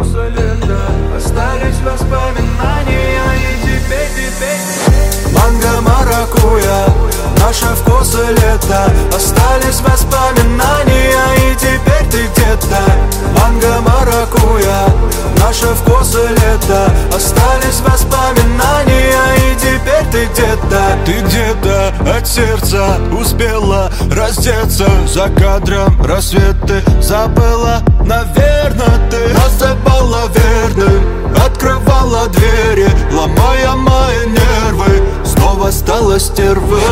вкуса лета остались воспоминания, и теперь манго, маракуйя, наши вкусы лета остались воспоминания, и теперь ты где-то. Манго, маракуйя, наши вкусы лета остались воспоминания, и теперь ты где-то. Ты где-то от сердца успела раздеться. За кадром рассветы забыла, наверное, ты называла верным, открывала двери, ломая мои нервы. Снова стала стервой.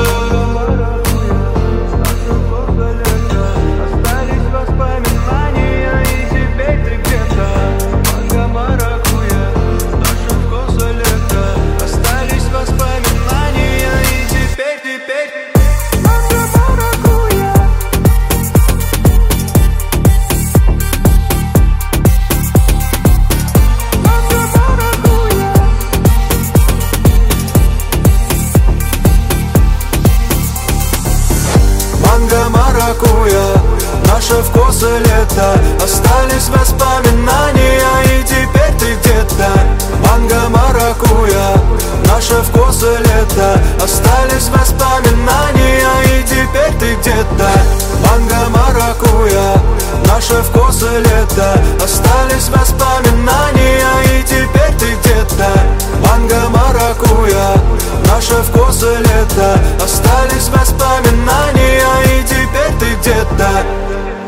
Манго, маракуйя, наши вкусы лета остались воспоминания, и теперь ты где-то. Манго, маракуйя, наши вкусы лета остались воспоминания, и теперь ты где-то. Манго, маракуйя, наши вкусы лета остались воспоминания, и теперь ты где-то. Манго, маракуйя, наши вкусы лета остались воспоминания, и теперь ты где-то.